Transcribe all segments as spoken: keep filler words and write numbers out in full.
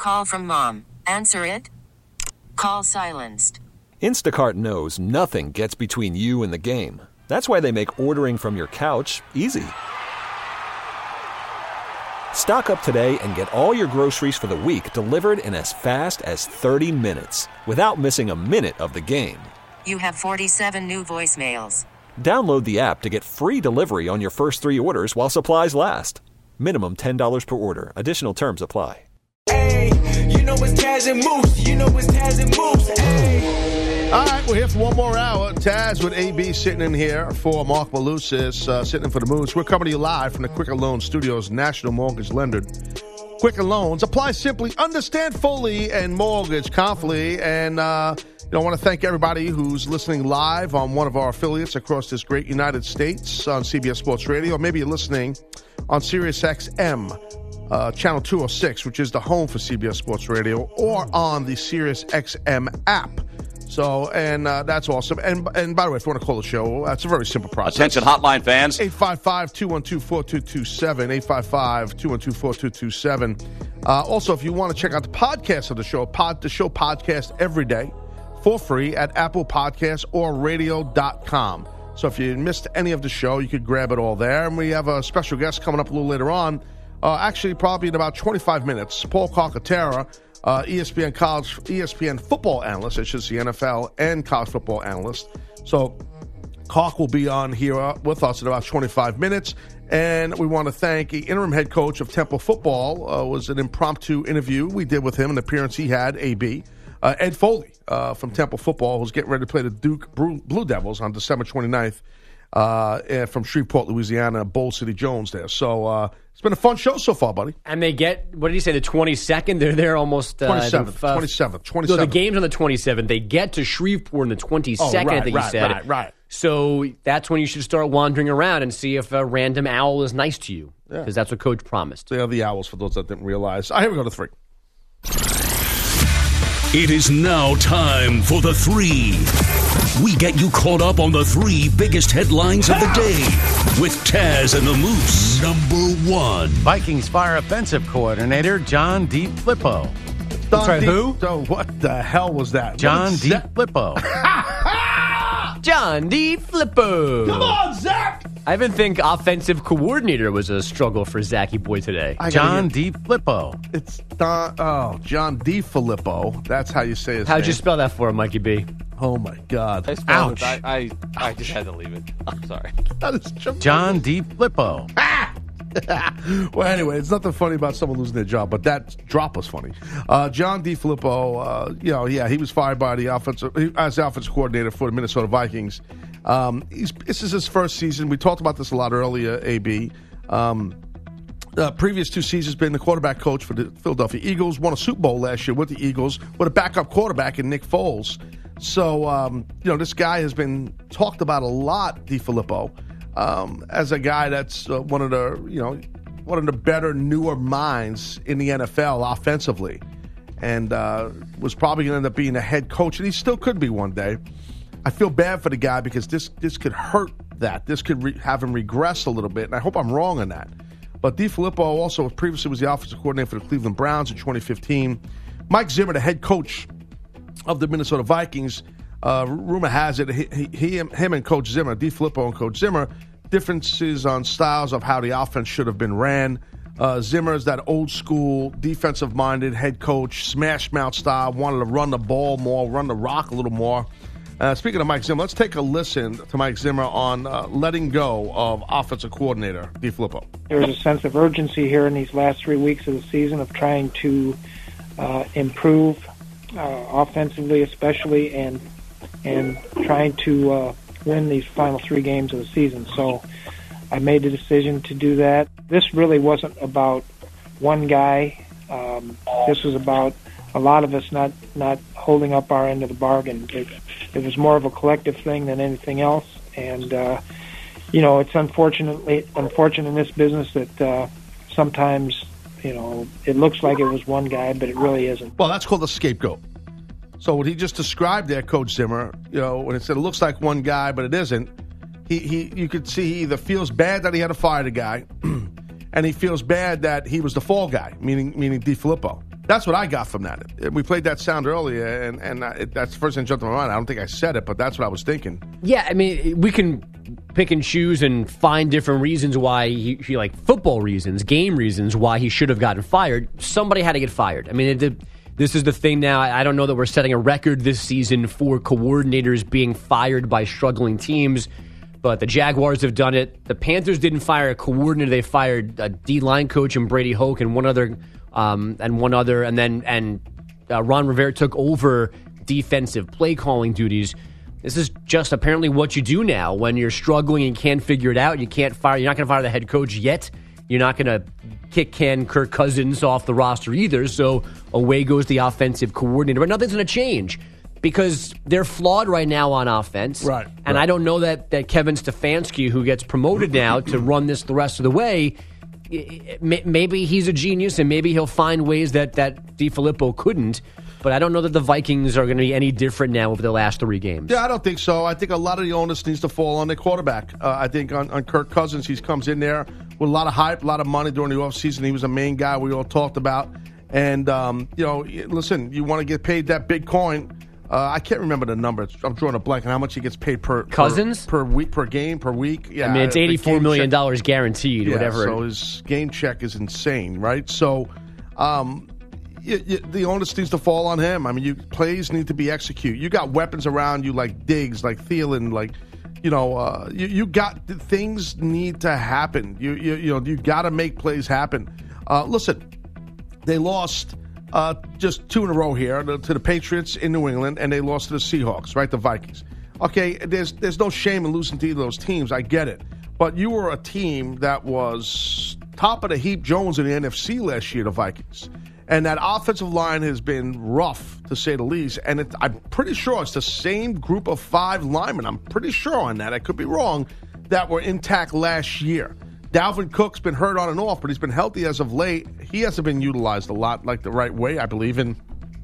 Call from mom. Answer it. Call silenced. Instacart knows nothing gets between you and the game. That's why they make ordering from your couch easy. Stock up today and get all your groceries for the week delivered in as fast as thirty minutes without missing a minute of the game. You have forty-seven new voicemails. Download the app to get free delivery on your first three orders while supplies last. Minimum ten dollars per order. Additional terms apply. Hey, you know it's Taz and Moose. You know it's Taz and Moose. Hey. All right, we're here for one more hour. Taz with A B sitting in here for Mark Malusis, uh, sitting in for the Moose. We're coming to you live from the Quicken Loans Studios, National Mortgage Lender. Quicken Loans. Apply simply, understand fully, and mortgage confidently. And uh, you know, I want to thank everybody who's listening live on one of our affiliates across this great United States on C B S Sports Radio. Or maybe you're listening on Sirius X M. Uh, channel two oh six, which is the home for C B S Sports Radio, or on the Sirius X M app. So, and uh, that's awesome. And and by the way, if you want to call the show, it's a very simple process. Attention hotline fans. eight five five, two one two, four two two seven, eight five five, two one two, four two two seven. Uh, also, if you want to check out the podcast of the show, pod the show podcast every day for free at Apple Podcasts or radio dot com. So if you missed any of the show, you could grab it all there. And we have a special guest coming up a little later on. Uh, actually, probably in about twenty-five minutes, Paul Calcaterra, uh, E S P N college, E S P N football analyst, it's just the N F L and college football analyst. So, Calc will be on here uh, with us in about twenty-five minutes, and we want to thank the interim head coach of Temple football. Uh, was an impromptu interview we did with him, an appearance he had. A B uh, Ed Foley uh, from Temple football, who's getting ready to play the Duke Blue Devils on December twenty-ninth uh, from Shreveport, Louisiana, Bowl City Jones there. So. Uh, It's been a fun show so far, buddy. And they get, what did you say, the twenty-second? They're there almost. Uh, twenty-seventh, the, uh, twenty-seventh, twenty-seventh. So the game's on the twenty-seventh. They get to Shreveport on the twenty-second, oh, right, I think right, you said. Right, right, So that's when you should start wandering around and see if a random owl is nice to you. Because yeah. that's what Coach promised. They are the owls, for those that didn't realize. All right, here we go to three. It is now time for the three. We get you caught up on the three biggest headlines of the day with Taz and the Moose. Number one. Vikings fire offensive coordinator John DeFilippo. Don Sorry, D- who? Oh, what the hell was that? John Zach- DeFilippo. John DeFilippo. Come on, Zach! I even think offensive coordinator was a struggle for Zachy Boy today. John DeFilippo. It's Don, oh, John DeFilippo. That's how you say his How'd name. you spell that for him, Mikey B? Oh, my God. I spelled Ouch. it. I, I, I just had to leave it. I'm sorry. That is tremendous. John DeFilippo. Well, anyway, it's nothing funny about someone losing their job, but that drop was funny. Uh, John DeFilippo, uh, you know, yeah, he was fired by the offensive as the offensive coordinator for the Minnesota Vikings. Um, he's, this is his first season. We talked about this a lot earlier, A B. Um, uh, previous two seasons, been the quarterback coach for the Philadelphia Eagles. Won a Super Bowl last year with the Eagles with a backup quarterback in Nick Foles. So, um, you know, this guy has been talked about a lot, DeFilippo. Um, as a guy that's uh, one of the, you know, one of the better, newer minds in the N F L offensively, and uh, was probably going to end up being a head coach, and he still could be one day. I feel bad for the guy because this this could hurt that. This could re- have him regress a little bit, and I hope I'm wrong on that. But DeFilippo also previously was the offensive coordinator for the Cleveland Browns in twenty fifteen. Mike Zimmer, the head coach of the Minnesota Vikings, Uh, rumor has it, he, he, him and Coach Zimmer, DeFilippo and Coach Zimmer, differences on styles of how the offense should have been ran. Uh, Zimmer is that old school, defensive-minded head coach, smash mouth style, wanted to run the ball more, run the rock a little more. Uh, speaking of Mike Zimmer, let's take a listen to Mike Zimmer on uh, letting go of offensive coordinator DeFilippo. There's a sense of urgency here in these last three weeks of the season of trying to uh, improve uh, offensively, especially, and and trying to uh, win these final three games of the season. So I made the decision to do that. This really wasn't about one guy. Um, this was about a lot of us not, not holding up our end of the bargain. It, it was more of a collective thing than anything else. And, uh, you know, it's unfortunately unfortunate in this business that uh, sometimes, you know, it looks like it was one guy, but it really isn't. Well, that's called a scapegoat. So what he just described there, Coach Zimmer, you know, when it said it looks like one guy, but it isn't, he, he you could see he either feels bad that he had to fire the guy, and he feels bad that he was the fall guy, meaning meaning DeFilippo. That's what I got from that. We played that sound earlier, and, and I, that's the first thing that jumped in my mind. I don't think I said it, but that's what I was thinking. Yeah, I mean, we can pick and choose and find different reasons why he, he like football reasons, game reasons why he should have gotten fired. Somebody had to get fired. I mean, it, this is the thing now. I don't know that we're setting a record this season for coordinators being fired by struggling teams, but the Jaguars have done it. The Panthers didn't fire a coordinator. They fired a D-line coach and Brady Hoke and one other Um, and one other, and then and uh, Ron Rivera took over defensive play calling duties. This is just apparently what you do now when you're struggling and can't figure it out. You can't fire. You're not going to fire the head coach yet. You're not going to kick can Kirk Cousins off the roster either. So away goes the offensive coordinator. But nothing's going to change because they're flawed right now on offense. Right. And right. I don't know that that Kevin Stefanski, who gets promoted now to run this the rest of the way. Maybe he's a genius, and maybe he'll find ways that, that DiFilippo couldn't. But I don't know that the Vikings are going to be any different now over the last three games. Yeah, I don't think so. I think a lot of the onus needs to fall on the quarterback. Uh, I think on, on Kirk Cousins, he comes in there with a lot of hype, a lot of money during the offseason. He was a main guy we all talked about. And, um, you know, listen, you want to get paid that big coin. Uh, I can't remember the number. I'm drawing a blank on how much he gets paid per Cousins per, per week, per game, per week. Yeah, I mean, it's eighty-four million dollars guaranteed, yeah, whatever. So his game check is insane, right? So, um, you, you, the onus needs to fall on him. I mean, you plays need to be executed. You got weapons around you like Diggs, like Thielen, like you know, uh, you, you got things need to happen. You you you know, you got to make plays happen. Uh, listen, they lost. Uh, just two in a row here to the Patriots in New England, and they lost to the Seahawks, right? The Vikings. Okay, there's there's no shame in losing to either of those teams. I get it. But you were a team that was top of the heap Jones in the N F C last year, the Vikings. And that offensive line has been rough, to say the least. And it, I'm pretty sure it's the same group of five linemen. I'm pretty sure on that. I could be wrong, that were intact last year. Dalvin Cook's been hurt on and off, but he's been healthy as of late. He hasn't been utilized a lot, like the right way, I believe. And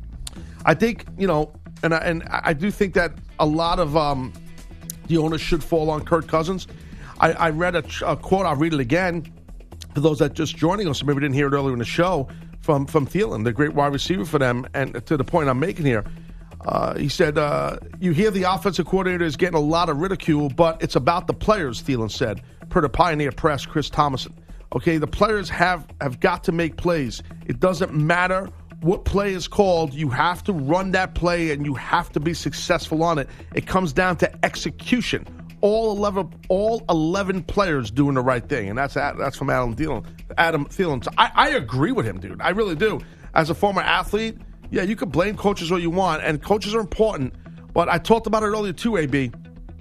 I think, you know, and I, and I do think that a lot of um, the onus should fall on Kirk Cousins. I, I read a, a quote, I'll read it again, for those that just joining us, maybe didn't hear it earlier in the show, from, from Thielen, the great wide receiver for them, and to the point I'm making here. Uh, he said, uh, you hear the offensive coordinator is getting a lot of ridicule, but it's about the players, Thielen said, per the Pioneer Press, Chris Thomason. Okay, the players have, have got to make plays. It doesn't matter what play is called. You have to run that play, and you have to be successful on it. It comes down to execution. All eleven, all eleven players doing the right thing, and that's that's from Adam Thielen. Adam Thielen. So I, I agree with him, dude. I really do. As a former athlete, yeah, you can blame coaches all you want, and coaches are important. But I talked about it earlier too, A B.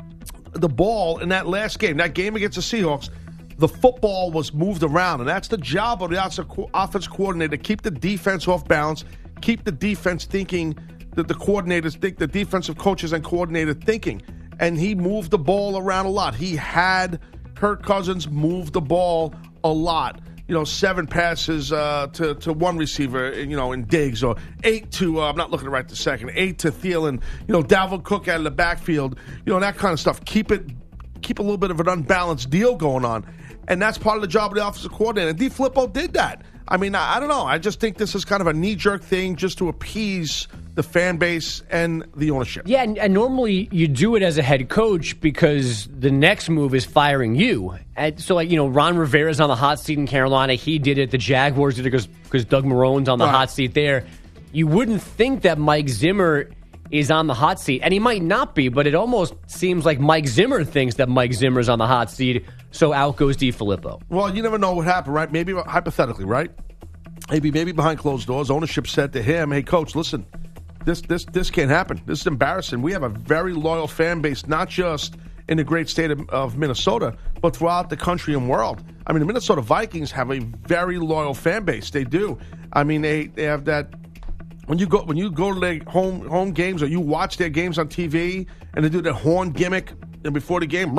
The ball in that last game, that game against the Seahawks, the football was moved around, and that's the job of the offense coordinator, to keep the defense off balance, keep the defense thinking, that the coordinators think, the defensive coaches and coordinator thinking. And he moved the ball around a lot. He had Kirk Cousins move the ball a lot. You know, seven passes uh, to, to one receiver, you know, in Diggs, or eight to, uh, I'm not looking at right this second, eight to Thielen, you know, Dalvin Cook out of the backfield, you know, that kind of stuff. Keep it, keep a little bit of an unbalanced deal going on. And that's part of the job of the offensive coordinator. And DiFilippo did that. I mean, I, I don't know. I just think this is kind of a knee-jerk thing just to appease the fan base and the ownership. Yeah, and, and normally you do it as a head coach because the next move is firing you. And so, like, you know, Ron Rivera's on the hot seat in Carolina. He did it. The Jaguars did it because because Doug Marrone's on the right. hot seat there. You wouldn't think that Mike Zimmer is on the hot seat, and he might not be, but it almost seems like Mike Zimmer thinks that Mike Zimmer's on the hot seat, so out goes DiFilippo. Well, you never know what happened, right? Maybe hypothetically, right? Maybe maybe behind closed doors, ownership said to him, hey, coach, listen, this this this can't happen. This is embarrassing. We have a very loyal fan base, not just in the great state of, of Minnesota, but throughout the country and world. I mean, the Minnesota Vikings have a very loyal fan base. They do. I mean, they, they have that. When you go when you go to their home home games, or you watch their games on T V, and they do the horn gimmick, and before the game,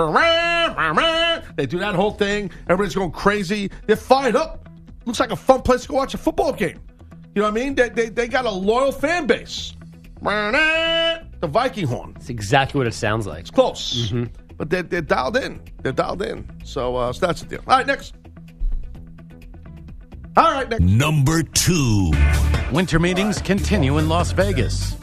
they do that whole thing. Everybody's going crazy. They're fired up. Looks like a fun place to go watch a football game. You know what I mean? They they, they got a loyal fan base. The Viking horn. That's exactly what it sounds like. It's close, mm-hmm. but they're, they're dialed in. They're dialed in. So, uh, so that's the deal. All right, next. All right, next. Number two. Winter meetings continue in Las Vegas.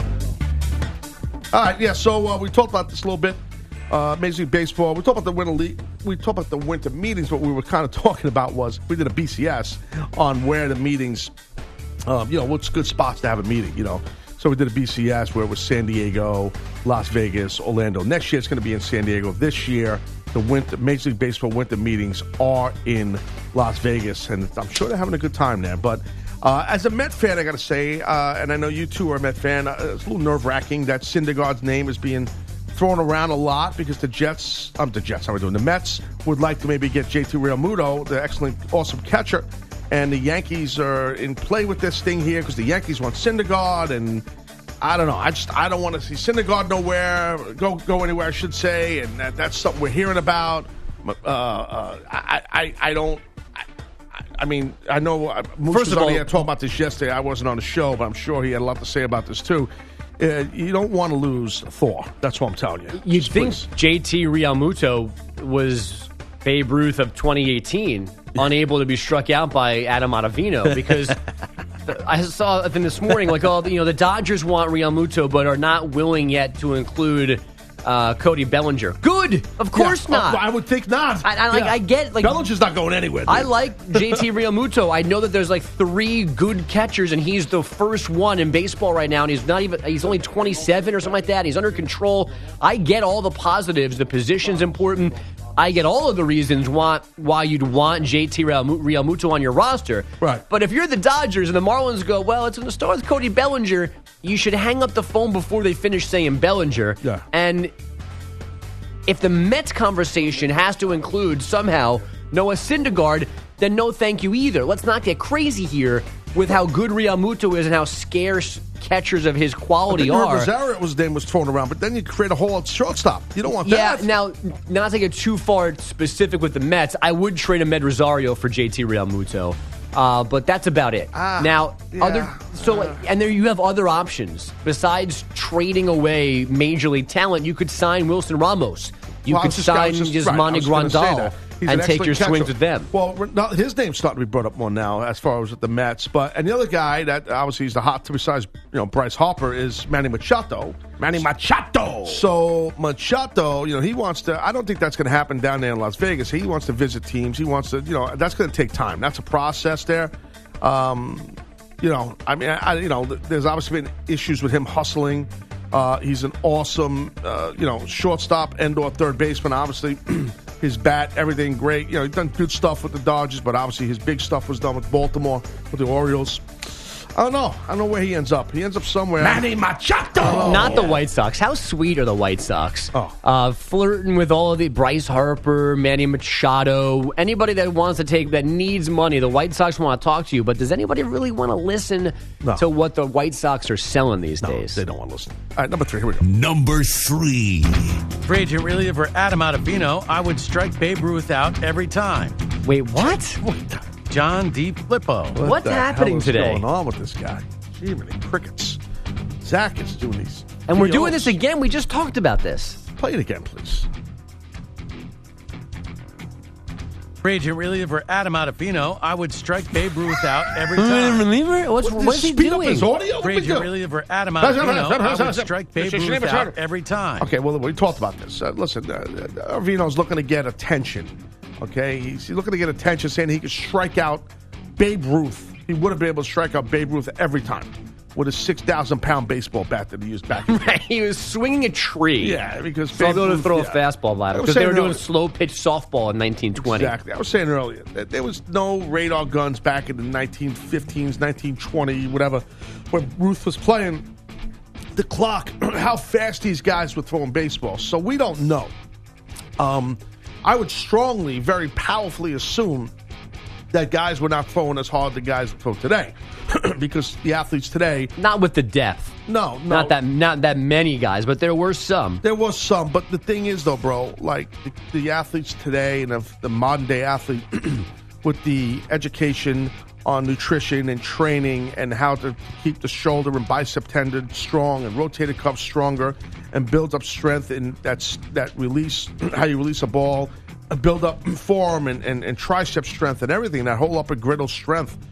All right, yeah, so uh, we talked about this a little bit. Uh, Major League Baseball. We talked about the winter league. We talked about the winter meetings. What we were kind of talking about was we did a B C S on where the meetings, um, you know, what's good spots to have a meeting, you know. So we did a B C S where it was San Diego, Las Vegas, Orlando. Next year it's going to be in San Diego. This year, the winter Major League Baseball winter meetings are in Las Vegas, and I'm sure they're having a good time there. But uh, as a Met fan, I got to say, uh, and I know you two are a Met fan, uh, it's a little nerve-wracking that Syndergaard's name is being thrown around a lot because the Jets, um, the Jets, how are we doing? The Mets would like to maybe get J T Realmuto, the excellent, awesome catcher, and the Yankees are in play with this thing here because the Yankees want Syndergaard, and I don't know. I just I don't want to see Syndergaard nowhere, go go anywhere, I should say, and that, that's something we're hearing about. Uh, uh, I, I I don't. I, I mean, I know uh, Moose First was of on all, here talking about this yesterday. I wasn't on the show, but I'm sure he had a lot to say about this too. Uh, you don't want to lose Thor. That's what I'm telling you. You'd Just think please. J T Realmuto was Babe Ruth of twenty eighteen, unable to be struck out by Adam Ottavino, because I saw a thing this morning, like, oh, you know, the Dodgers want Realmuto, but are not willing yet to include uh, Cody Bellinger. Good, of course Yeah, not. uh, I would think not. I, I, like, Yeah. I get like Bellinger's not going anywhere. Dude. I like J T Realmuto. I know that there's like three good catchers, and he's the first one in baseball right now, and he's not even, he's only twenty-seven or something like that. He's under control. I get all the positives. The position's important. I get all of the reasons why, why you'd want J T Realmuto on your roster. Right. But if you're the Dodgers and the Marlins go, well, it's going to start with Cody Bellinger, you should hang up the phone before they finish saying Bellinger. Yeah. And if the Mets conversation has to include somehow Noah Syndergaard, then no thank you either. Let's not get crazy here with how good Realmuto is and how scarce catchers of his quality are. Rosario was name was thrown around, but then you create a hole at shortstop. You don't want Yeah, that. now, not to get too far specific with the Mets, I would trade Ahmed Rosario for J T Realmuto. Uh, but that's about it. Ah, now, yeah. other so and there you have other options besides trading away major league talent. You could sign Wilson Ramos. You Well, I could was just- I sign was just- right, I Yasmani was gonna say Grandal that. He's and an take your excellent swings catcher. with them. Well, now, his name's starting to be brought up more now as far as with the Mets. But and the other guy that obviously is the hot besides you know Bryce Harper is Manny Machado. Manny Machado. So Machado, you know, he wants to. I don't think that's going to happen down there in Las Vegas. He wants to visit teams. He wants to. You know, that's going to take time. That's a process there. Um, you know, I mean, I, you know, there's obviously been issues with him hustling. Uh, he's an awesome, uh, you know, shortstop and or third baseman. Obviously, his bat, everything great. You know, he's done good stuff with the Dodgers, but obviously his big stuff was done with Baltimore, with the Orioles. I don't know. I don't know where he ends up. He ends up somewhere. Manny Machado! Not the White Sox. How sweet are the White Sox? Oh. Uh, flirting with all of the Bryce Harper, Manny Machado, anybody that wants to take, that needs money. The White Sox want to talk to you, but does anybody really want to listen No. to what the White Sox are selling these No, days? they don't want to listen. All right, number three. Here we go. Number three. Free agent reliever Adam Ottavino, I would strike Babe Ruth out every time. Wait, what? John D. Flippo. What What's the happening hell is today? going on with this guy? Gee, many crickets. Zach is doing these. And we're videos. doing this again. We just talked about this. Play it again, please. Free agent reliever Adam Ottavino, I would strike Babe Ruth out every time. reliever? What's, What, what is he speed up doing? his audio? What Free we agent do? reliever Adam Ottavino, I would strike Babe Ruth out every time. Okay, well, we talked about this. Uh, listen, uh, uh, Arvino's looking to get attention. Okay, he's looking to get attention, saying he could strike out Babe Ruth. He would have been able to strike out Babe Ruth every time with a six thousand pound baseball bat that he used back in the day. He was swinging a tree. Yeah, because So I'll Babe be able to Ruth- throw yeah. a fastball at I him was because they were saying doing earlier- slow pitch softball in nineteen twenty. Exactly. I was saying earlier that there was no radar guns back in the nineteen fifteens, nineteen twenty, whatever, when Ruth was playing. The clock, how fast these guys were throwing baseballs. So we don't know. Um, I would strongly, very powerfully assume that guys were not throwing as hard the guys throw today, because the athletes today, Not with the depth. no, no, Not that not that many guys, but there were some. There was some, but the thing is, though, bro, like the, the athletes today and of the modern day athlete, with the education on nutrition and training and how to keep the shoulder and bicep tendon strong and rotator cuff stronger and build up strength in that's that release, how you release a ball, build up forearm and, and, and tricep strength and everything, that whole upper griddle strength.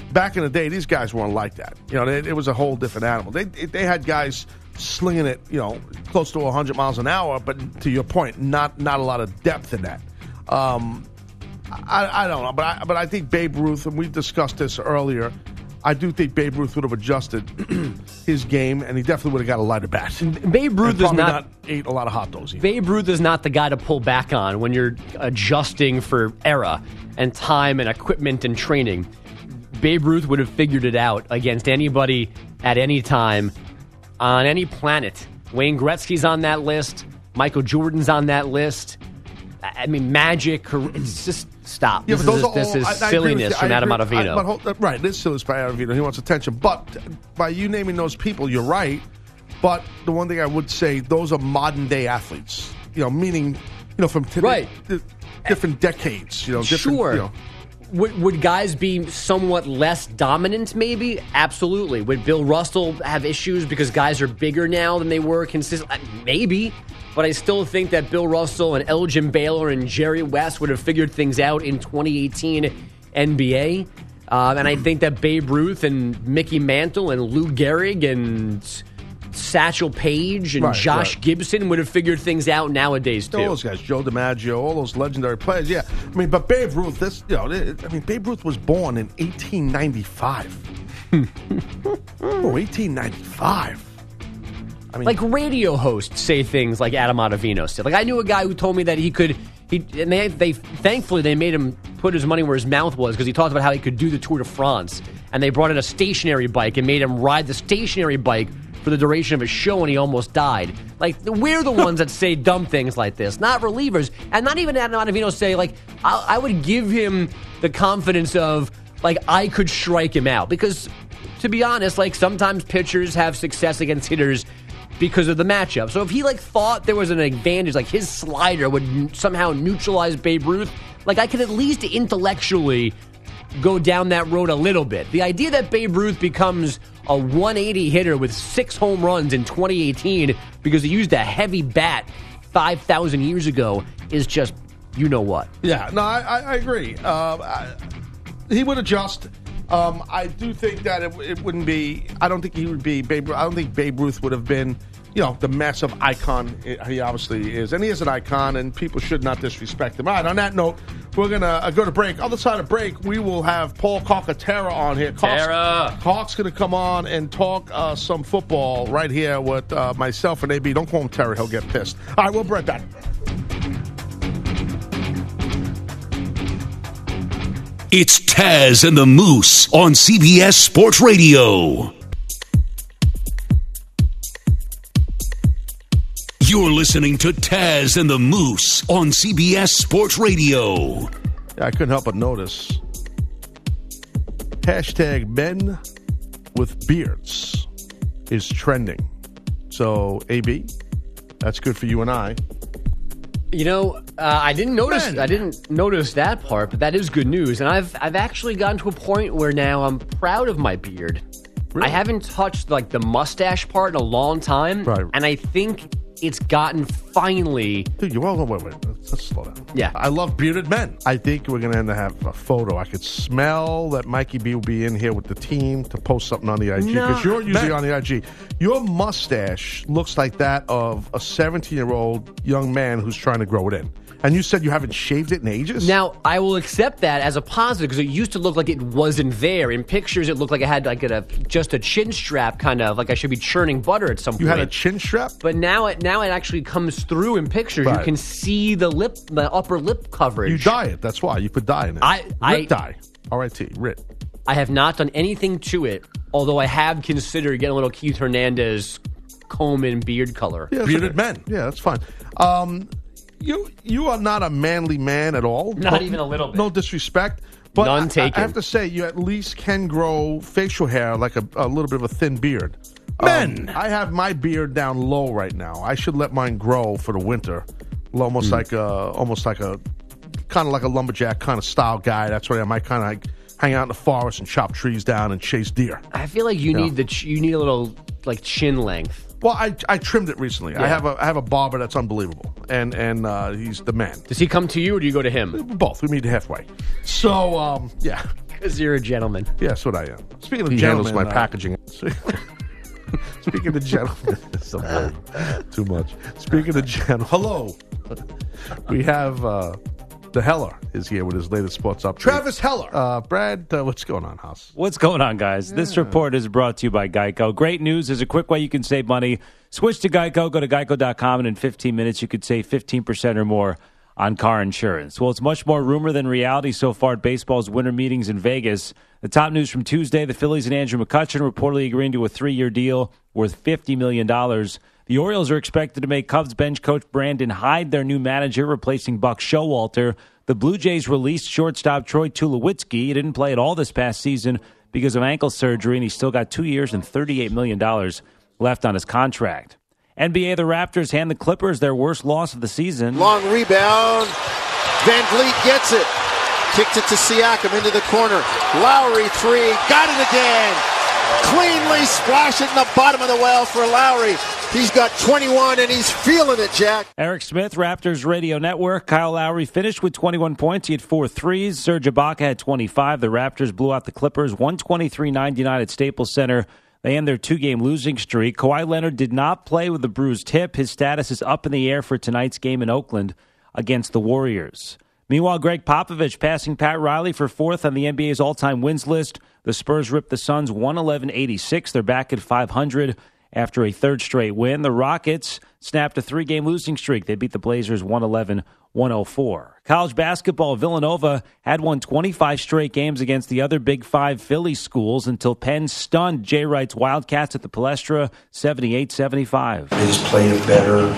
back in the day, these guys weren't like that. You know, they, it was a whole different animal. They they had guys slinging it, you know, close to one hundred miles an hour, but to your point, not not a lot of depth in that. Um, I, I don't know, but I, but I think Babe Ruth, and we discussed this earlier, I do think Babe Ruth would have adjusted his game, and he definitely would have got a lighter bat. Babe Ruth and is probably not, not ate a lot of hot dogs either. Babe Ruth is not the guy to pull back on when you're adjusting for era and time and equipment and training. Babe Ruth would have figured it out against anybody at any time on any planet. Wayne Gretzky's on that list. Michael Jordan's on that list. I mean, Magic. It's just stop. Yeah, this but is, those are this all, is I, I silliness I from Adam agree, Ottavino. I, but hold, right, it is silliness by Ottavino. He wants attention. But by you naming those people, you're right. But the one thing I would say, those are modern day athletes. You know, meaning, you know, from today, Right. d- different decades. You know, different. Sure. You know. Would, would guys be somewhat less dominant, maybe? Absolutely. Would Bill Russell have issues because guys are bigger now than they were consistent? Maybe. But I still think that Bill Russell and Elgin Baylor and Jerry West would have figured things out in twenty eighteen N B A. Um, and I think that Babe Ruth and Mickey Mantle and Lou Gehrig and Satchel Paige and Right, Josh right. Gibson would have figured things out nowadays, too. All those guys, Joe DiMaggio, all those legendary players. Yeah, I mean, but Babe Ruth, this, you know, I mean, Babe Ruth was born in eighteen ninety-five. Oh, eighteen ninety-five. I mean, Like radio hosts say things like Adam Ottavino said. Like I knew a guy who told me that he could. He and they they thankfully they made him put his money where his mouth was because he talked about how he could do the Tour de France, and they brought in a stationary bike and made him ride the stationary bike for the duration of his show, and he almost died. Like we're the ones that say dumb things like this, not relievers, and not even Adam Ottavino say like I, I would give him the confidence of like I could strike him out because to be honest, like sometimes pitchers have success against hitters because of the matchup. So if he like thought there was an advantage, like his slider would n- somehow neutralize Babe Ruth, like I could at least intellectually go down that road a little bit. The idea that Babe Ruth becomes a one eighty hitter with six home runs in twenty eighteen because he used a heavy bat five thousand years ago is just, you know what. yeah, no, I, I, I agree. Uh, I, he would adjust. Um, I do think that it, it wouldn't be. I don't think he would be Babe. I don't think Babe Ruth would have been, you know, the massive icon he obviously is, and he is an icon, and people should not disrespect him. All right. On that note, we're gonna uh, go to break. On the side of break, we will have Paul Calcaterra on here. Terra. Hawk's gonna come on and talk uh, some football right here with uh, myself and A B. Don't call him Terry; he'll get pissed. All right, we'll be right back. It's Taz and the Moose on C B S Sports Radio. You're listening to Taz and the Moose on C B S Sports Radio. Yeah, I couldn't help but notice. Hashtag men with beards is trending. So, A B, that's good for you and I. You know, uh, I didn't notice. Man. I didn't notice that part, but that is good news. And I've I've actually gotten to a point where now I'm proud of my beard. Really? I haven't touched like the mustache part in a long time, Right. and I think it's gotten finally. Dude, you wait, wait, wait. Let's, let's slow down. Yeah. I love bearded men. I think we're going to end up have a photo. I could smell that Mikey B will be in here with the team to post something on the I G. No. Because you're usually Man. on the I G. Your mustache looks like that of a seventeen-year-old young man who's trying to grow it in. And you said you haven't shaved it in ages? Now I will accept that as a positive because it used to look like it wasn't there. In pictures, it looked like I had like a just a chin strap, kind of like I should be churning butter at some You point. had a chin strap? But now it now it actually comes through in pictures. Right. You can see the lip, the upper lip coverage. You dye it. That's why. You put dye in it. I- I- Rit dye. R I T. Rit. I have not done anything to it, although I have considered getting a little Keith Hernandez comb and beard color. Yeah, bearded men. Yeah, that's fine. Um, you you are not a manly man at all. Not No- even a little bit. No disrespect. But None I- I, taken. I have to say, you at least can grow facial hair like a, a little bit of a thin beard. Men! Um, I have my beard down low right now. I should let mine grow for the winter. Almost like a, almost like a, kind of like a lumberjack kind of style guy. That's what I am. I kind of like hang out in the forest and chop trees down and chase deer. I feel like you Yeah. need the ch- you need a little like chin length. Well, I I trimmed it recently. Yeah. I have a I have a barber that's unbelievable, and and uh, he's the man. Does he come to you or do you go to him? Both. We meet halfway. So um, yeah, Because you're a gentleman. yeah, that's what I am. Speaking of He gentlemen, handles my uh, packaging. Speaking of gentlemen, so too much. Speaking of gentlemen, hello. We have uh, the Heller is here with his latest sports update. Travis Heller. Uh, Brad, uh, what's going on, House? What's going on, guys? This report is brought to you by Geico. Great news. There's a quick way you can save money. Switch to Geico. Go to geico dot com, and in fifteen minutes, you could save fifteen percent or more on car insurance. Well, it's much more rumor than reality so far at baseball's winter meetings in Vegas. The top news from Tuesday, the Phillies and Andrew McCutchen reportedly agreeing to a three-year deal worth fifty million dollars. The Orioles are expected to make Cubs bench coach Brandon Hyde their new manager, replacing Buck Showalter. The Blue Jays released shortstop Troy Tulowitzki. He didn't play at all this past season because of ankle surgery, and he's still got two years and thirty-eight million dollars left on his contract. N B A, the Raptors hand the Clippers their worst loss of the season. Long rebound. Van Vliet gets it. Kicked it to Siakam into the corner. Lowry three. Got it again. Cleanly splash it in the bottom of the well for Lowry. He's got twenty-one and he's feeling it, Jack. Eric Smith, Raptors Radio Network. Kyle Lowry finished with twenty-one points. He had four threes. Serge Ibaka had twenty-five. The Raptors blew out the Clippers one twenty-three ninety-nine at Staples Center. They end their two-game losing streak. Kawhi Leonard did not play with a bruised hip. His status is up in the air for tonight's game in Oakland against the Warriors. Meanwhile, Greg Popovich passing Pat Riley for fourth on the N B A's all-time wins list. The Spurs ripped the Suns one eleven eighty-six. They're back at five hundred after a third straight win. The Rockets snapped a three-game losing streak. They beat the Blazers one eleven one oh four. College basketball, Villanova had won twenty-five straight games against the other Big Five Philly schools until Penn stunned Jay Wright's Wildcats at the Palestra seventy-eight seventy-five. They just played a better,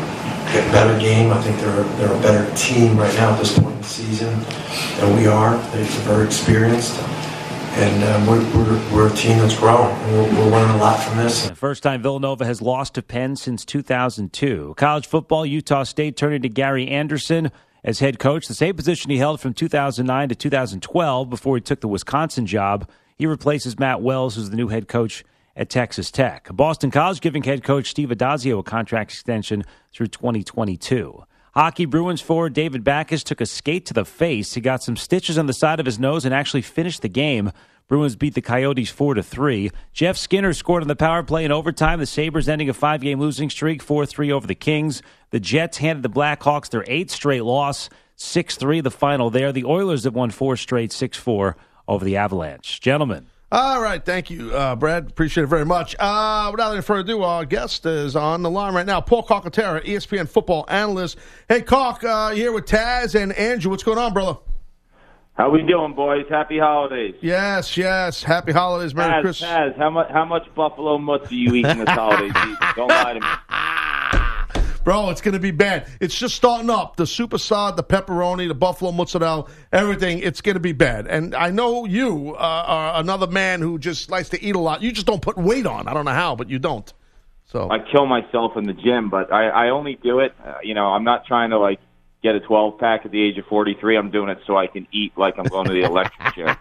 a better game. I think they're they're a better team right now at this point in the season than we are. They're very experienced. And um, we're, we're, we're a team that's growing, and we're, we're learning a lot from this. The first time Villanova has lost to Penn since two thousand two. College football, Utah State turning to Gary Anderson as head coach, the same position he held from two thousand nine to two thousand twelve before he took the Wisconsin job. He replaces Matt Wells, who's the new head coach at Texas Tech. Boston College giving head coach Steve Adazio a contract extension through twenty twenty-two. Hockey, Bruins forward David Backes took a skate to the face. He got some stitches on the side of his nose and actually finished the game. Bruins beat the Coyotes four to three. Jeff Skinner scored on the power play in overtime. The Sabres ending a five-game losing streak, four three over the Kings. The Jets handed the Blackhawks their eighth straight loss, six three the final there. The Oilers have won four straight, six four over the Avalanche. Gentlemen. All right, thank you, uh, Brad. Appreciate it very much. Uh, without any further ado, our guest is on the line right now, Paul Calcaterra, E S P N football analyst. Hey, Calc, uh, here with Taz and Andrew. What's going on, brother? How we doing, boys? Happy holidays. Yes, yes. Happy holidays. Merry Taz, Christmas. Taz, how much how much buffalo mutts are you eating this holiday season? Don't lie to me. Bro, it's going to be bad. It's just starting up. The supersod, the pepperoni, the buffalo mozzarella, everything, it's going to be bad. And I know you uh, are another man who just likes to eat a lot. You just don't put weight on. I don't know how, but you don't. So I kill myself in the gym, but I, I only do it, uh, you know, I'm not trying to, like, get a twelve-pack at the age of forty-three. I'm doing it so I can eat like I'm going to the electric chair.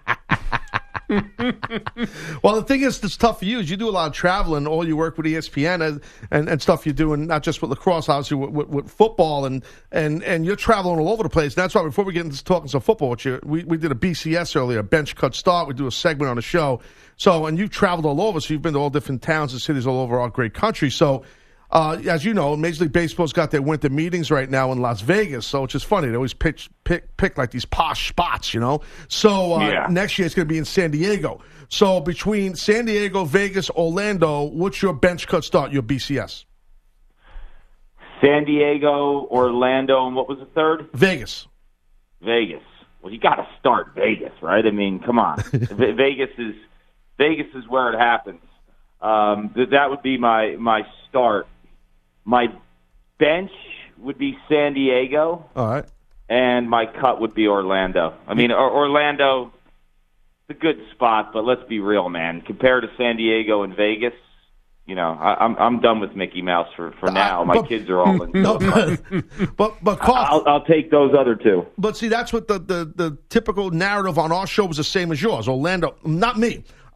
Well, the thing is, that's tough for you is you do a lot of traveling. All you work with E S P N and, and, and stuff you're doing, not just with lacrosse, obviously with, with, with football, and, and, and you're traveling all over the place. And that's why before we get into talking some football with you, we, we did a B C S earlier, a bench cut start. We do a segment on the show. So, and you've traveled all over, so you've been to all different towns and cities all over our great country. So, Uh, as you know, Major League Baseball's got their winter meetings right now in Las Vegas, so it's just funny. They always pick, pick, pick like these posh spots, you know? So uh, yeah. Next year it's going to be in San Diego. So between San Diego, Vegas, Orlando, what's your bench cut start, your B C S? San Diego, Orlando, and what was the third? Vegas. Vegas. Well, you got to start Vegas, right? I mean, come on. Vegas is Vegas is where it happens. Um, th- that would be my, my start. My bench would be San Diego. All right. And my cut would be Orlando. I mean, or- Orlando, it's a good spot, but let's be real, man. Compared to San Diego and Vegas, you know, I- I'm I'm done with Mickey Mouse for, for now. My but, kids are all in. No, but but, but Carl, I'll, I'll take those other two. But see, that's what the, the, the typical narrative on our show was the same as yours. Orlando, not me.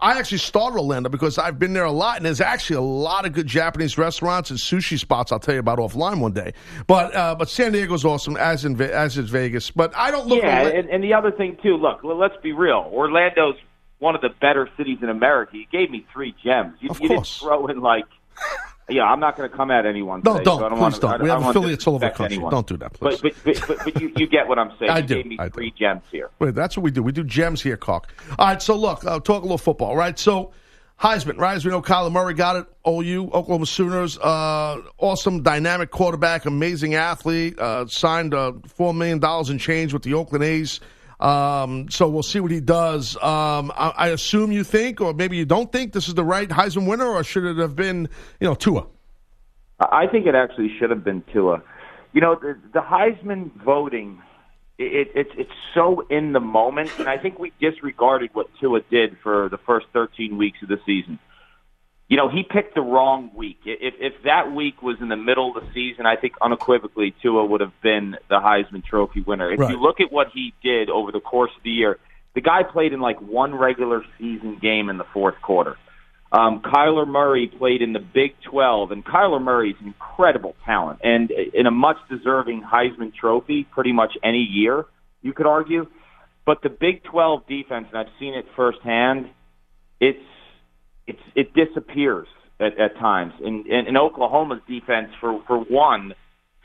I actually started Orlando because I've been there a lot, and there's actually a lot of good Japanese restaurants and sushi spots I'll tell you about offline one day. But uh, but San Diego's awesome, as in as is Vegas. But I don't look Yeah, at and, and the other thing, too, look, l- let's be real. Orlando's one of the better cities in America. You gave me three gems. You, Of you didn't course. throw in, like, yeah, I'm not going to come at anyone No, today. don't. So I don't Please wanna, don't. I, We I have don't wanna affiliates all over the disrespect country. anyone. Don't do that, please. But, but, but, but, but you, you get what I'm saying. I you do. gave me I do. three gems here. Wait, that's what we do. We do gems here, Cock. All right, so look, uh, talk a little football, right? So Heisman, right? As we know, Kyler Murray got it. O U, Oklahoma Sooners, uh, awesome, dynamic quarterback, amazing athlete, uh, signed uh, four million dollars in change with the Oakland A's. Um, so we'll see what he does. Um, I, I assume you think, or maybe you don't think, this is the right Heisman winner, or should it have been, you know, Tua? I think it actually should have been Tua. You know, the, the Heisman voting, it, it's it's so in the moment, and I think we disregarded what Tua did for the first thirteen weeks of the season. You know, he picked the wrong week. If if that week was in the middle of the season, I think unequivocally Tua would have been the Heisman Trophy winner. If Right. you look at what he did over the course of the year, the guy played in like one regular season game in the fourth quarter. Um, Kyler Murray played in the Big twelve, and Kyler Murray's an incredible talent, and in a much-deserving Heisman Trophy pretty much any year, you could argue. But the Big twelve defense, and I've seen it firsthand, it's it's it disappears at, at times. And, and, and Oklahoma's defense, for, for one,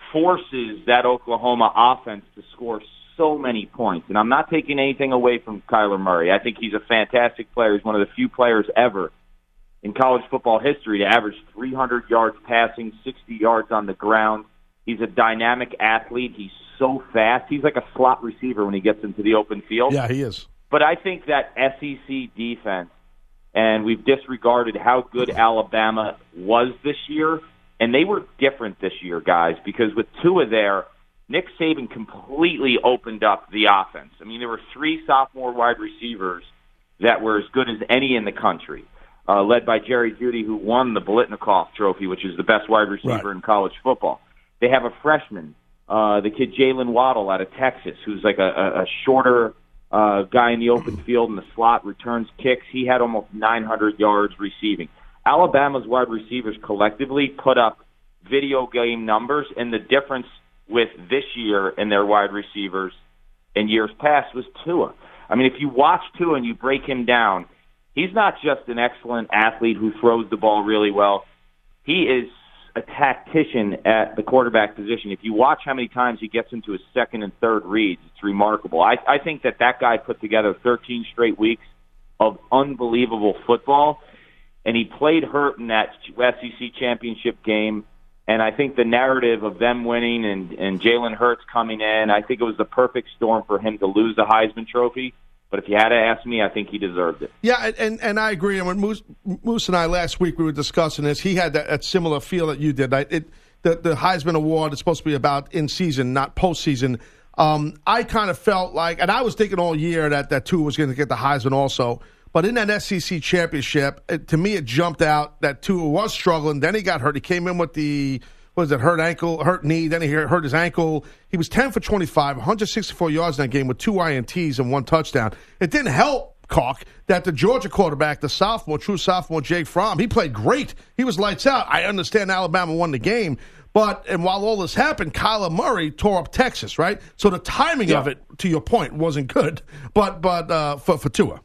forces that Oklahoma offense to score so many points. And I'm not taking anything away from Kyler Murray. I think he's a fantastic player. He's one of the few players ever in college football history to average three hundred yards passing, sixty yards on the ground. He's a dynamic athlete. He's so fast. He's like a slot receiver when he gets into the open field. Yeah, he is. But I think that S E C defense, and we've disregarded how good Alabama was this year, and they were different this year, guys, because with Tua there, Nick Saban completely opened up the offense. I mean, there were three sophomore wide receivers that were as good as any in the country, uh, led by Jerry Jeudy, who won the Biletnikoff Trophy, which is the best wide receiver Right. in college football. They have a freshman, uh, the kid Jalen Waddle out of Texas, who's like a, a, a shorter uh, guy in the open field in the slot, returns kicks. He had almost nine hundred yards receiving. Alabama's wide receivers collectively put up video game numbers, and the difference with this year and their wide receivers in years past was Tua. I mean, if you watch Tua and you break him down, he's not just an excellent athlete who throws the ball really well. He is a tactician at the quarterback position. If you watch how many times he gets into his second and third reads, it's remarkable. I, I think that that guy put together thirteen straight weeks of unbelievable football, and he played hurt in that S E C championship game. And I think the narrative of them winning and, and Jalen Hurts coming in, I think it was the perfect storm for him to lose the Heisman Trophy. But if you had to ask me, I think he deserved it. Yeah, and, and, and I agree. And when Moose, Moose and I last week we were discussing this, he had that, that similar feel that you did. I, it, the, the Heisman Award is supposed to be about in season, not postseason. Um, I kind of felt like, and I was thinking all year that that Tua was going to get the Heisman also. But in that S E C championship, it, to me, it jumped out that Tua was struggling. Then he got hurt. He came in with the, what was it, hurt ankle, hurt knee. Then he hurt his ankle. He was ten for twenty-five, one hundred sixty-four yards in that game with two I N Ts and one touchdown. It didn't help, Cock, that the Georgia quarterback, the sophomore, true sophomore, Jake Fromm, he played great. He was lights out. I understand Alabama won the game. But, and while all this happened, Kyler Murray tore up Texas, right? So the timing Yeah. of it, to your point, wasn't good. But, but uh, for, for Tua.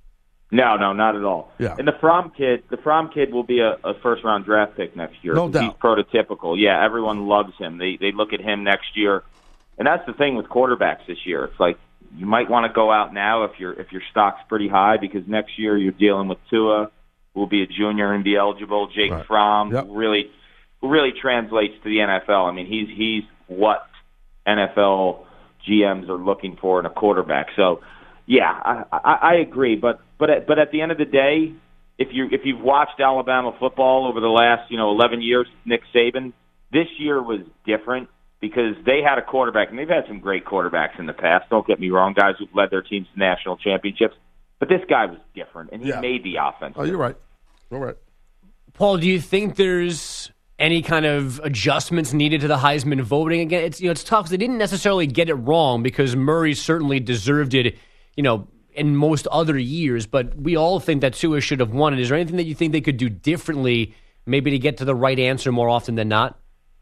No, no, not at all. Yeah. And the Fromm kid, the Fromm kid will be a, a first-round draft pick next year. No doubt. He's prototypical. Yeah, everyone loves him. They they look at him next year, and that's the thing with quarterbacks this year. It's like you might want to go out now if your if your stock's pretty high, because next year you're dealing with Tua, who will be a junior and be eligible. Jake Right. Fromm, Yep. who really who really translates to the N F L. I mean, he's he's what N F L G Ms are looking for in a quarterback. So. Yeah, I, I, I agree, but but at, but at the end of the day, if you if you've watched Alabama football over the last you know eleven years, Nick Saban, this year was different because they had a quarterback, and they've had some great quarterbacks in the past. Don't get me wrong, guys who've led their teams to national championships, but this guy was different, and he Yeah. made the offense. Oh, you're right. All right. Paul, do you think there's any kind of adjustments needed to the Heisman voting? Again, it's you know it's tough because they didn't necessarily get it wrong because Murray certainly deserved it. You know, in most other years, but we all think that Tua should have won it. Is there anything that you think they could do differently, maybe to get to the right answer more often than not?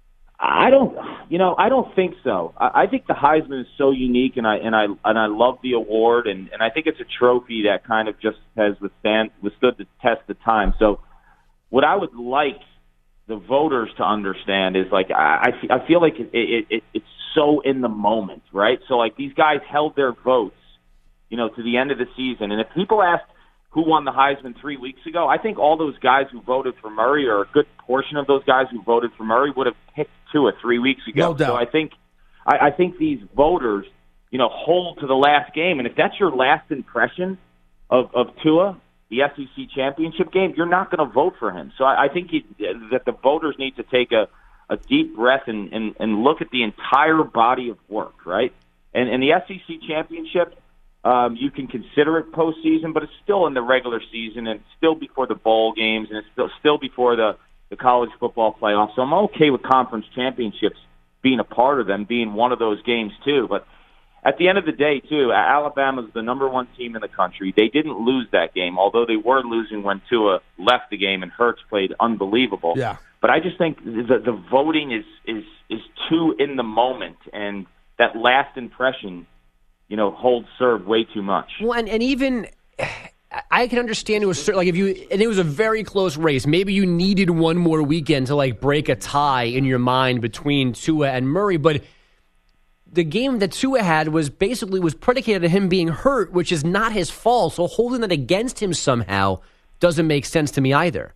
I don't, you know, I don't think so. I, I think the Heisman is so unique, and I and I and I love the award, and, and I think it's a trophy that kind of just has withstand, withstood the test of time. So, what I would like the voters to understand is like I I feel like it, it, it it's so in the moment, right? So like these guys held their votes, you know, to the end of the season, and if people asked who won the Heisman three weeks ago, I think all those guys who voted for Murray, or a good portion of those guys who voted for Murray, would have picked Tua three weeks ago. No doubt. So I think, I, I think these voters, you know, hold to the last game, and if that's your last impression of, of Tua, the S E C championship game, you're not going to vote for him. So I, I think he, that the voters need to take a, a deep breath and, and, and look at the entire body of work, right? And, and the S E C championship, Um, you can consider it postseason, but it's still in the regular season, and it's still before the bowl games, and it's still, still before the, the college football playoffs. So I'm okay with conference championships being a part of them, being one of those games too. But at the end of the day, too, Alabama's the number one team in the country. They didn't lose that game, although they were losing when Tua left the game and Hurts played unbelievable. Yeah. But I just think the, the voting is, is, is too in the moment, and that last impression, you know, hold served way too much. Well, and, and even I can understand it was like if you and it was a very close race. Maybe you needed one more weekend to like break a tie in your mind between Tua and Murray, but the game that Tua had was basically was predicated on him being hurt, which is not his fault. So holding that against him somehow doesn't make sense to me either.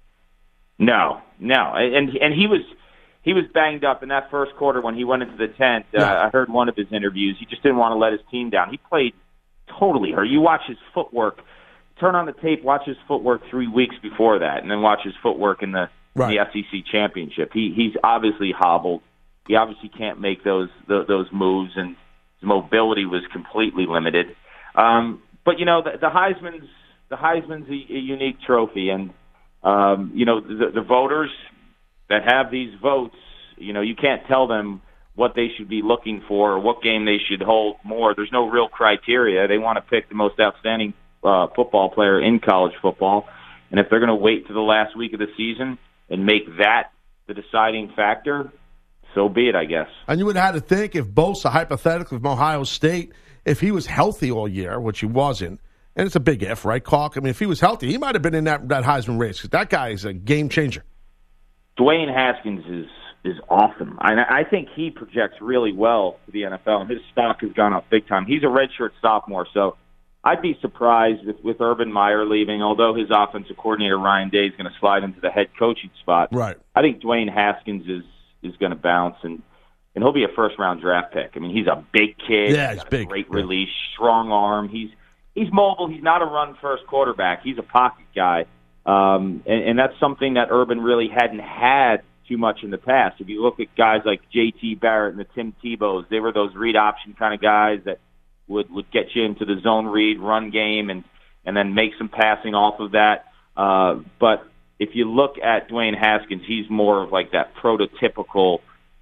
No, no, and and he was. He was banged up in that first quarter when he went into the tent. Uh, I heard one of his interviews. He just didn't want to let his team down. He played totally hurt. You watch his footwork. Turn on the tape, watch his footwork three weeks before that, and then watch his footwork in the, right. the S E C championship. He He's obviously hobbled. He obviously can't make those the, those moves, and his mobility was completely limited. Um, but, you know, the, the Heisman's, the Heisman's a, a unique trophy, and, um, you know, the, the voters that have these votes, you know, you can't tell them what they should be looking for or what game they should hold more. There's no real criteria. They want to pick the most outstanding uh, football player in college football. And if they're going to wait to the last week of the season and make that the deciding factor, so be it, I guess. And you would have had to think if Bosa, hypothetically from Ohio State, if he was healthy all year, which he wasn't, and it's a big if, right, Calk? I mean, if he was healthy, he might have been in that, that Heisman race, because that guy is a game changer. Dwayne Haskins is is awesome. I, I think he projects really well for the N F L, and his stock has gone up big time. He's a redshirt sophomore, so I'd be surprised with, with Urban Meyer leaving, although his offensive coordinator, Ryan Day, is going to slide into the head coaching spot. Right. I think Dwayne Haskins is, is going to bounce, and, and he'll be a first-round draft pick. I mean, he's a big kid. Yeah, he's he's got big. A great release, strong arm. He's he's mobile. He's not a run-first quarterback. He's a pocket guy. Um, and, and that's something that Urban really hadn't had too much in the past. If you look at guys like J T Barrett and the Tim Tebows, they were those read option kind of guys that would, would get you into the zone read, run game, and, and then make some passing off of that. Uh, but if you look at Dwayne Haskins, he's more of like that prototypical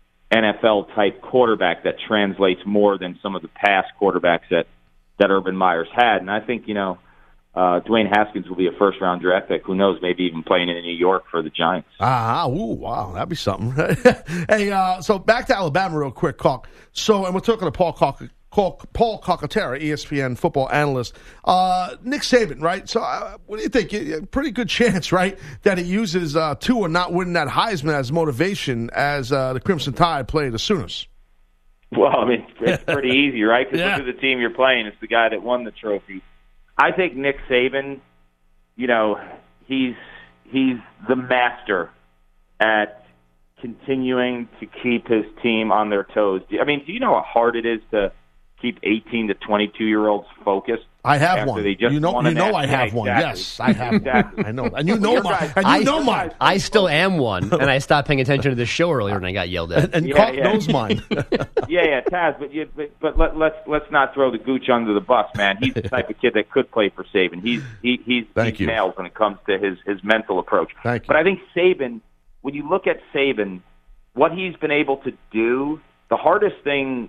N F L-type quarterback that translates more than some of the past quarterbacks that, that Urban Meyer's had. And I think, you know, Uh, Dwayne Haskins will be a first-round draft pick. Who knows, maybe even playing in New York for the Giants. Ah, ooh, wow, that'd be something. Hey, uh, so back to Alabama real quick, Calk. So, and we're talking to Paul Calk, Calk, Paul Calcaterra, E S P N football analyst. Uh, Nick Saban, right? So uh, what do you think? Pretty good chance, right, that he uses uh, Tua not winning that Heisman as motivation as uh, the Crimson Tide play the Sooners. Well, I mean, it's pretty easy, right? Because yeah. look at the team you're playing. It's the guy that won the trophy. I think Nick Saban, you know, he's he's the master at continuing to keep his team on their toes. I mean, do you know how hard it is to keep eighteen to twenty-two year olds focused? I have after one. They just you know, won you an know, F- I have yeah, one. exactly. Yes, I have exactly. one. I know, and you know Your mine. guys- And you I, know mine. I still am one, and I stopped paying attention to the show earlier and I got yelled at. And, and Yeah, Calk yeah. knows mine. yeah, yeah, Taz, but you, but, but let, let's let's not throw the gooch under the bus, man. He's the type of kid that could play for Saban. He's he, he's, Thank he's you. nailed when it comes to his his mental approach. Thank you. But I think Saban, when you look at Saban, what he's been able to do, the hardest thing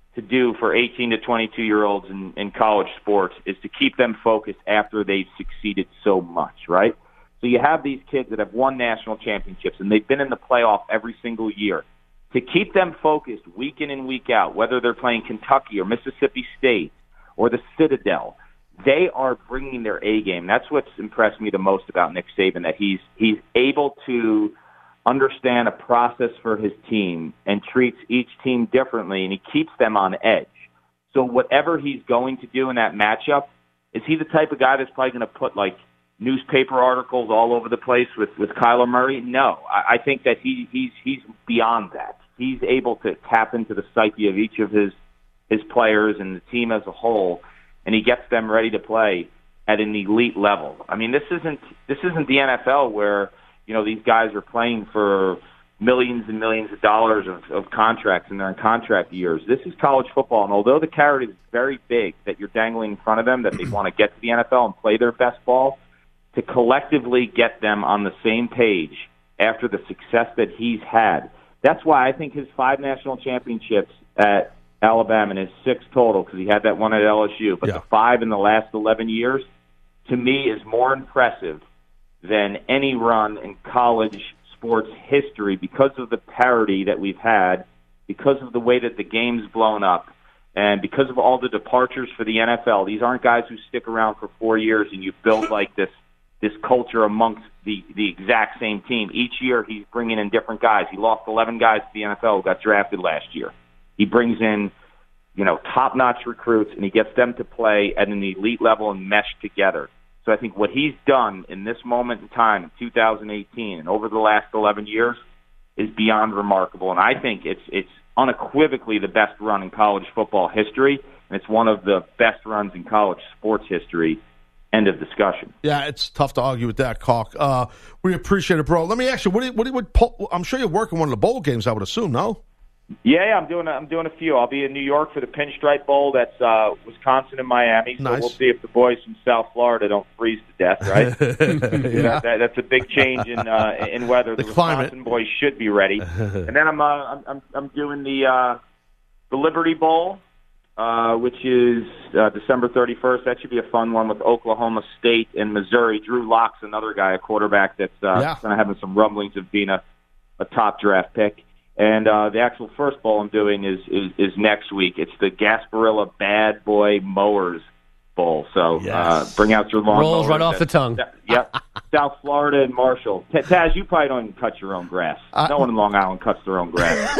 to do for eighteen to twenty-two year olds in, in college sports is to keep them focused after they've succeeded so much, right? So you have these kids that have won national championships and they've been in the playoff every single year. To keep them focused week in and week out, whether they're playing Kentucky or Mississippi State or the Citadel, they are bringing their A game. That's what's impressed me the most about Nick Saban, that he's he's able to understand a process for his team and treats each team differently, and he keeps them on edge. So whatever he's going to do in that matchup, is he the type of guy that's probably going to put, like, newspaper articles all over the place with, with Kyler Murray? No. I, I think that he, he's he's beyond that. He's able to tap into the psyche of each of his his players and the team as a whole, and he gets them ready to play at an elite level. I mean, this isn't this isn't the N F L where, you know, these guys are playing for millions and millions of dollars of, of contracts, and they're in contract years. This is college football, and although the carrot is very big that you're dangling in front of them, that they want to get to the N F L and play their best ball, to collectively get them on the same page after the success that he's had. That's why I think his five national championships at Alabama and his six total, because he had that one at L S U, but yeah. the five in the last eleven years, to me, is more impressive than any run in college sports history because of the parity that we've had, because of the way that the game's blown up, and because of all the departures for the N F L. These aren't guys who stick around for four years and you build like this this culture amongst the, the exact same team. Each year he's bringing in different guys. He lost eleven guys to the N F L who got drafted last year. He brings in, you know, top-notch recruits, and he gets them to play at an elite level and mesh together. So I think what he's done in this moment in time, in two thousand eighteen, and over the last eleven years, is beyond remarkable. And I think it's it's unequivocally the best run in college football history, and it's one of the best runs in college sports history. End of discussion. Yeah, it's tough to argue with that, Calk. Uh, we appreciate it, bro. Let me ask you, what do you, what do you, what, I'm sure you're working one of the bowl games, I would assume, no? Yeah, yeah, I'm doing a, I'm doing a few. I'll be in New York for the Pinstripe Bowl. That's uh, Wisconsin and Miami. So nice. We'll see if the boys from South Florida don't freeze to death, right? yeah. that, that's a big change in uh, in weather. The, the climate. Wisconsin boys should be ready. And then I'm uh, I'm, I'm I'm doing the uh, the Liberty Bowl, uh, which is uh, December thirty-first. That should be a fun one with Oklahoma State and Missouri. Drew Lock's another guy, a quarterback that's uh, yeah. kind of having some rumblings of being a, a top draft pick. And uh, the actual first bowl I'm doing is, is, is next week. It's the Gasparilla Bad Boy Mowers Bowl. So Yes. uh, bring out your lawn Rolls mowers. right off the tongue. Yep. South Florida and Marshall. T- Taz, you probably don't even cut your own grass. Uh, no one in Long Island cuts their own grass.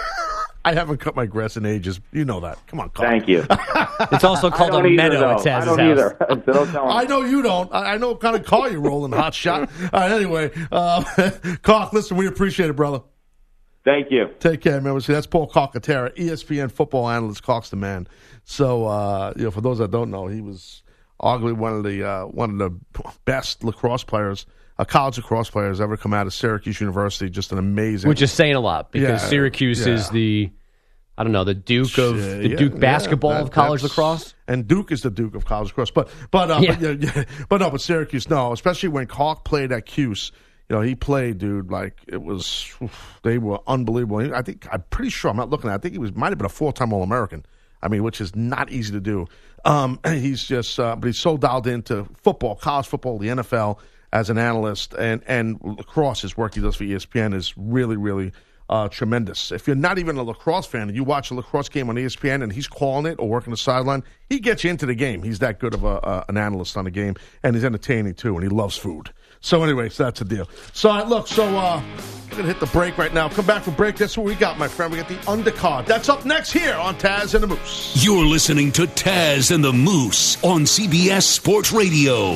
I haven't cut my grass in ages. You know that. Come on, Calk. Thank you. It's also called a either, meadow though. at Taz's I don't house. either. So don't tell me. I know you don't. I I know what kind of car you're rolling, hot shot. All right, anyway, uh, Calk, listen, we appreciate it, brother. Thank you. Take care, man. See, that's Paul Calcaterra, E S P N football analyst, Calk's the man. So, uh, you know, for those that don't know, he was arguably one of the uh, one of the best lacrosse players, uh, college lacrosse players ever come out of Syracuse University. Just an amazing, Which is saying a lot because Yeah, Syracuse yeah. is the, I don't know, the Duke of the Yeah, Duke yeah, basketball that- of college that's- lacrosse. and Duke is the Duke of college lacrosse. But but uh, Yeah. but, yeah, yeah, but no, but Syracuse, no, especially when Calk played at Cuse. You know, he played, dude, like it was. Oof, they were unbelievable. I think I'm pretty sure. I'm not looking at it. I think he was might have been a four-time All-American. I mean, which is not easy to do. Um, he's just, uh, but he's so dialed into football, college football, the N F L as an analyst, and and lacrosse. His work he does for E S P N is really, really uh, tremendous. If you're not even a lacrosse fan and you watch a lacrosse game on E S P N and he's calling it or working the sideline, he gets you into the game. He's that good of a, uh, an analyst on the game, and he's entertaining too, and he loves food. So anyway, so that's the deal. So uh, look, so uh, we're going to hit the break right now. Come back for break. That's what we got, my friend. We got the undercard. That's up next here on Taz and the Moose. You're listening to Taz and the Moose on C B S Sports Radio.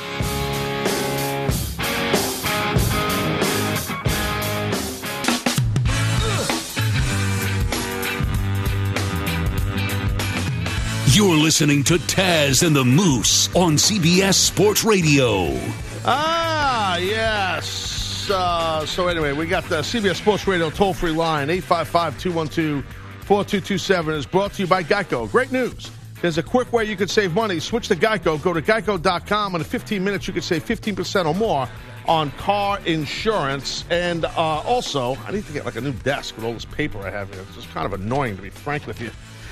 You're listening to Taz and the Moose on C B S Sports Radio. Ah, yes. Uh, so anyway, we got the C B S Sports Radio toll-free line, eight five five, two one two, four two two seven, is brought to you by Geico. Great news. There's a quick way you can save money. Switch to Geico. Go to geico dot com. In fifteen minutes, you can save fifteen percent or more on car insurance. And uh, also, I need to get like a new desk with all this paper I have here. It's just kind of annoying, to be frank with you.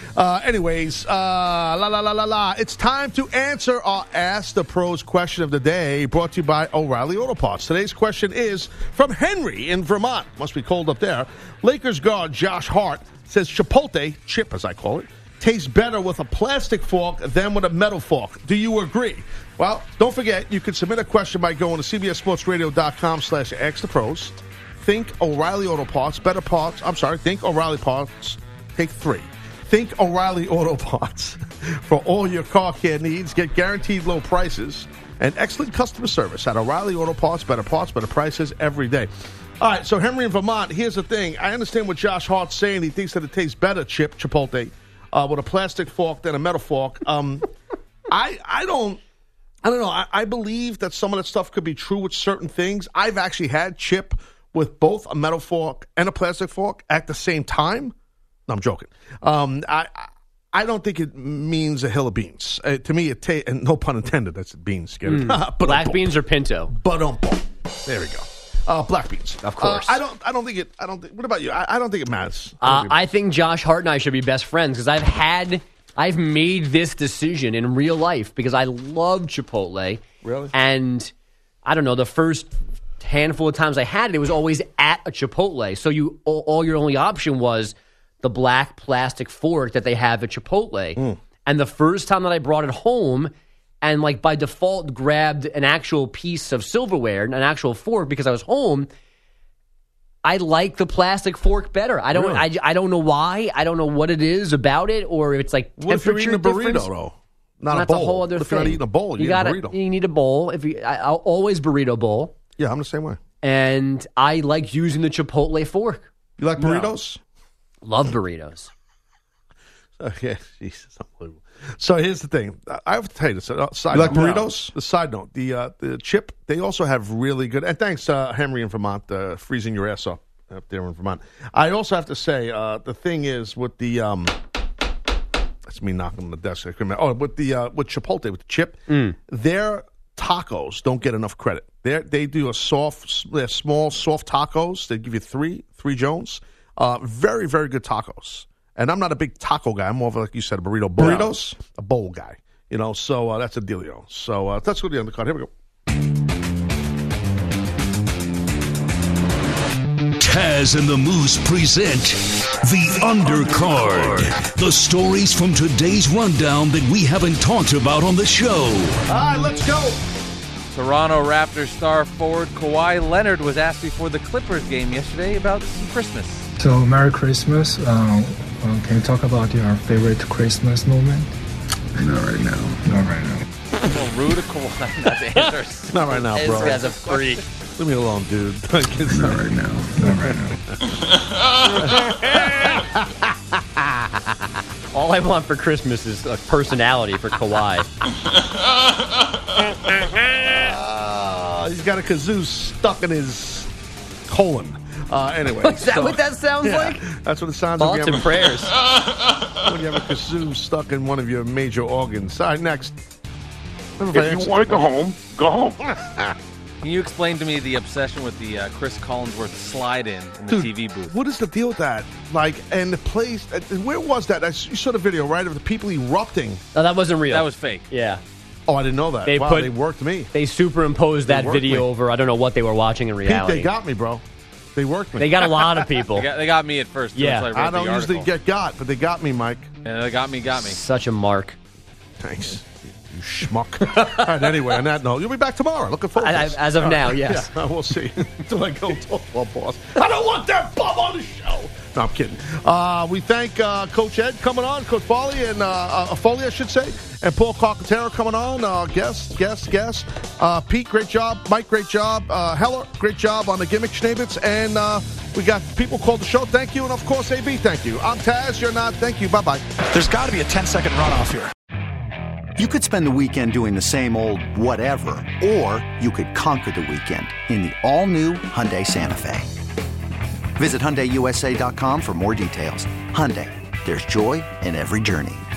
Uh, anyways, uh, la la la la la. It's time to answer our Ask the Pros question of the day, brought to you by O'Reilly Auto Parts. Today's question is from Henry in Vermont. Must be cold up there. Lakers guard Josh Hart says Chipotle, chip as I call it, tastes better with a plastic fork than with a metal fork. Do you agree? Well, don't forget, you can submit a question by going to cbssportsradio.com slash ask the pros. Think O'Reilly Auto Parts, better parts. I'm sorry, think O'Reilly Parts. Take three. Think O'Reilly Auto Parts for all your car care needs. Get guaranteed low prices and excellent customer service at O'Reilly Auto Parts. Better parts, better prices every day. All right, so Henry in Vermont, here's the thing. I understand what Josh Hart's saying. He thinks that it tastes better, Chip, Chipotle, uh, with a plastic fork than a metal fork. Um, I I don't... I don't know. I, I believe that some of that stuff could be true with certain things. I've actually had Chip with both a metal fork and a plastic fork at the same time. No, I'm joking. Um, I I don't think it means a hill of beans. Uh, to me, it ta- and no pun intended. That's beans. Scary. Mm. Black beans or pinto? But um, there we go. Uh, black beans, of course. Uh, I don't. I don't think it. I don't. Think, what about you? I, I don't think it matters. I, uh, think it I think Josh Hart and I should be best friends because I've had. I've made this decision in real life because I love Chipotle. Really? And I don't know, the first handful of times I had it, it was always at a Chipotle. So you all, all your only option was the black plastic fork that they have at Chipotle. Mm. And the first time that I brought it home and like by default grabbed an actual piece of silverware, an actual fork because I was home, I like the plastic fork better. I don't. Really? I, I don't know why. I don't know what it is about it, or if it's like what if you're temperature eating a burrito difference. though? Not That's a bowl. a whole other if thing. you're not eating a bowl, you, you need got a burrito. You need a bowl. If you, I, I'll always burrito bowl. Yeah, I'm the same way. And I like using the Chipotle fork. You like burritos? No. Love burritos. Okay, Jesus, unbelievable. So here's the thing. I have to tell you this. Uh, side You like note. burritos? No. The side note, the uh, the chip, they also have really good. And thanks, uh, Henry in Vermont, uh, freezing your ass up up there in Vermont. I also have to say, uh, the thing is with the um, that's me knocking on the desk. I couldn't- Oh, with the uh, with Chipotle with the chip, Mm. their tacos don't get enough credit. They they do a soft, they're small soft tacos. They give you three three Jones. Uh, very very good tacos. And I'm not a big taco guy. I'm more of, like you said, a burrito bowl. Burritos? A bowl guy. You know, so uh, that's a dealio. So uh, let's go to the undercard. Here we go. Taz and the Moose present The Undercard. The stories from today's rundown that we haven't talked about on the show. All right, let's go. Toronto Raptors star forward Kawhi Leonard was asked before the Clippers game yesterday about Christmas. So, Merry Christmas. Uh, uh, can you talk about your favorite Christmas moment? Not right now. Not right now. Well, rude to Kawhi. Not the answer. Not right now, bro. This guy's a freak. Leave me alone, dude. Not right now. Not right now. All I want for Christmas is a personality for Kawhi. Uh, he's got a kazoo stuck in his colon. Uh, anyway. Is that so- what that sounds Yeah, like? That's what it sounds like. Thoughts and prayers. When you have a kazoo stuck in one of your major organs. All right, next. If you want to go home, go home. Can you explain to me the obsession with the uh, Chris Collinsworth slide-in in the Dude, T V booth? What is the deal with that? Like, and the place, uh, where was that? I, you saw the video, right, of the people erupting. No, that wasn't real. That was fake. Yeah. Oh, I didn't know that. They wow, put- they worked me. They superimposed They that worked video me. over. I don't know what they were watching in Pete, reality. they got me, bro. They worked me. They got a lot of people. They got, they got me at first. Too, Yeah. so I, wrote I don't the usually article. get got, but they got me, Mike. Yeah, they got me, got me. Such a mark. Thanks. You schmuck. All right, anyway, on that note, you'll be back tomorrow. Looking forward to I- I- this. as of All now, right. yes. Yeah, we'll see. Until I go talk to our boss. I don't want that bum on the show. No, I'm kidding. Uh, we thank uh, Coach Ed coming on, Coach Foley, and uh, uh, Foley, I should say, and Paul Carcatero coming on. Uh, guest, guest, guest. Uh, Pete, great job. Mike, great job. Uh, Heller, great job on the gimmick Schnabitz. And uh, we got people called the show. Thank you. And, of course, A B, thank you. I'm Taz. You're not. Thank you. Bye-bye. There's got to be a ten-second runoff here. You could spend the weekend doing the same old whatever, or you could conquer the weekend in the all-new Hyundai Santa Fe. Visit Hyundai U S A dot com for more details. Hyundai, there's joy in every journey.